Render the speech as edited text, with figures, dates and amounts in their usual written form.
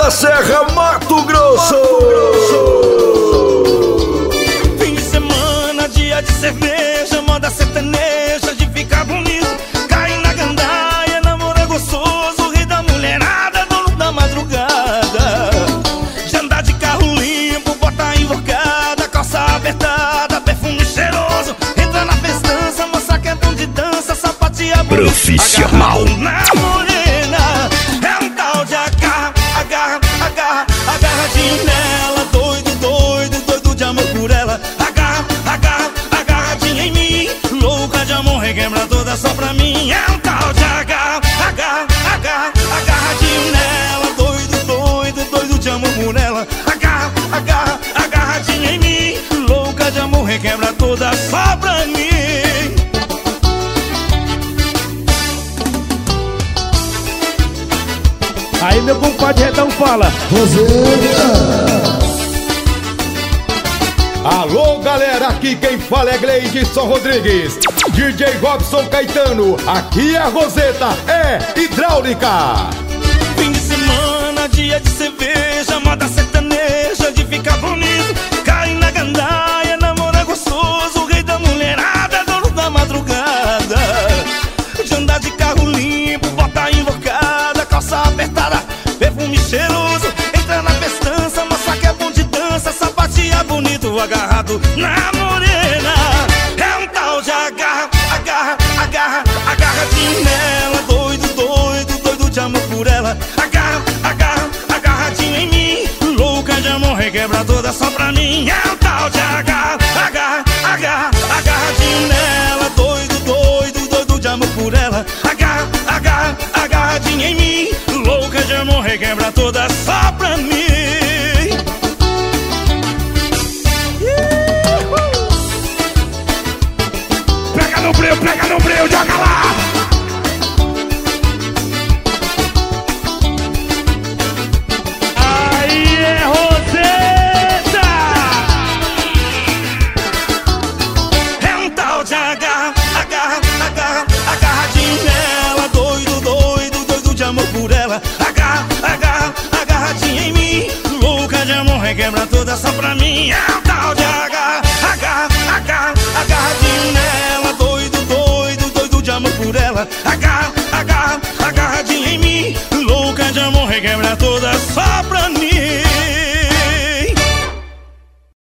da Serra, Mato Grosso. Fim de semana, dia de cerveja, moda sertaneja de ficar bonito. Cai na gandaia, namora gostoso, rei da mulherada, dono da madrugada. De andar de carro limpo, bota invocada, calça apertada, perfume cheiroso. Entra na festança, moça que é bom de dança, sapatia bonita. Profissional. Na morena, é um tal de agarradinho nela. Doido, doido, doido de amor por ela. Agarradinho em mim, louca de amor, requebra toda só pra mim. É um tal de agarradinho nela. Doido, doido, doido de amor por ela. Agarradinho em mim, louca de amor, requebra toda só pra mim. Aí meu compadre Redão fala: Roseta. Alô galera, aqui quem fala é Gleidson Rodrigues, DJ Robson Caetano, aqui é a Roseta, é hidráulica. Fim de semana, dia de cerveja, moda sertaneja de ficar bonito. Cai na gandaia, namora gostoso, rei da mulherada, dono da madrugada. De andar de carro limpo, bota invocada, calça apertada, perfume cheiroso. Entra na festança, moça que é bom de dança, sapatia bonito, agarrado na morena. É um tal de agarradinho nela. Doido, doido, doido de amor por ela. Agarradinho em mim, louca de amor, requebra toda só pra mim. É um tal de agarradinho nela. Doido, doido, doido de amor por ela. Agarradinho em mim, louca de amor, requebra toda só pra mim. Pega no breu, joga lá! aí é Roseta. É um tal de agarradinho nela. Doido, doido, doido de amor por ela. Agarradinho em mim, louca de amor, requebra toda só pra mim. É um tal de agarradinho nela. Doido, doido, doido de amor por ela. Agarradinho em mim, louca de amor, requebra toda só pra mim.